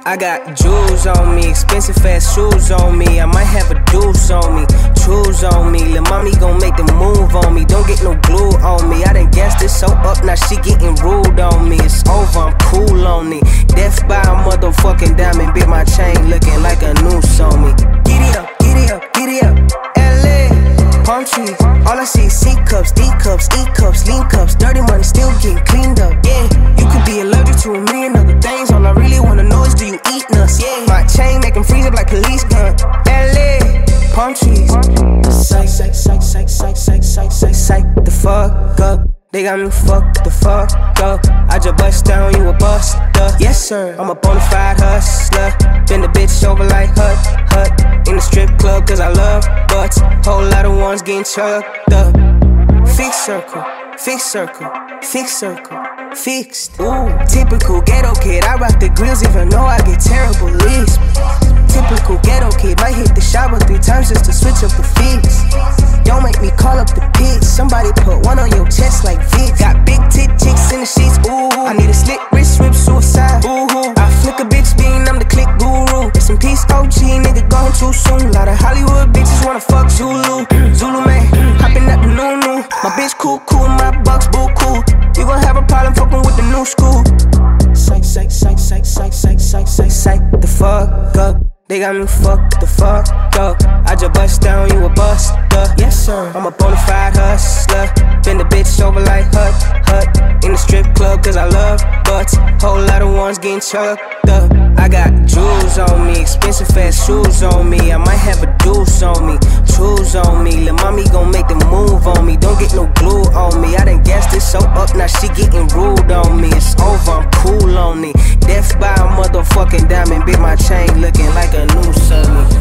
I got jewels on me, expensive fast shoes on me. I might have a deuce on me, choose on me. Lil' mommy gon' make the move on me. Don't get no glue on me. I done gassed this so up, now she getting rude on me. It's over, I'm cool on it. Death by a motherfucking diamond, bit my chain looking like a noose on me. Giddy up, giddy up, giddy up. LA, palm trees, all I see is C cups, D cups, E cups, lean cups. Dirty money still getting cleaned up. Yeah, you could be allergic to a million other things. All I really wanna know is, do you eat nuts? Yeah, my chain make them freeze up like police gun. LA, palm trees. Psych, psych, psych, psych, psych, psych, psych, psych, psych the fuck up. They got me fucked the fuck up. I just bust down, you a buster. Yes sir, I'm a bonafide hustler. Bend the bitch over like hut. In the strip club cause I love butts. Whole lot of ones getting chucked up. Fixed circle, fixed circle, fixed circle, fixed. Ooh, typical ghetto kid. I rock the grills even though I get terrible leads. Typical ghetto kid. Might hit the shower 3 times just to switch up the feeds. Don't make me call up the pigs. Somebody put one on your chest like Vic. Got big tit chicks in the sheets. Ooh, I need a slit wrist whip suicide. Ooh, I flick a bitch bean. I'm the click guru. Rest in peace, OG nigga gone too soon. Lot of Hollywood bitches wanna fuck Zulu. Zulu man, hopping at the new. My bitch cool, my bucks boo cool. You gon' have a problem fucking with the new school. Psych, psych, psych, psych, psych, psych, psych, psych, psych the fuck up. They got me fucked the fuck up. I just bust down, you a buster. Yes sir, I'm a bonafide hustler. Bend the bitch over like hut. In the strip club cause I love butts. Whole lot of ones getting chucked up. I got jewels on me, expensive fast shoes on me. I might have a deuce on me, choose on me. Lil' mommy gon' make the move on me. Don't get no glue on me. I done gassed this so up, now she getting rude on me. It's over, I'm cool on it. Death by a motherfucking diamond, bit my chain looking like a noose on me.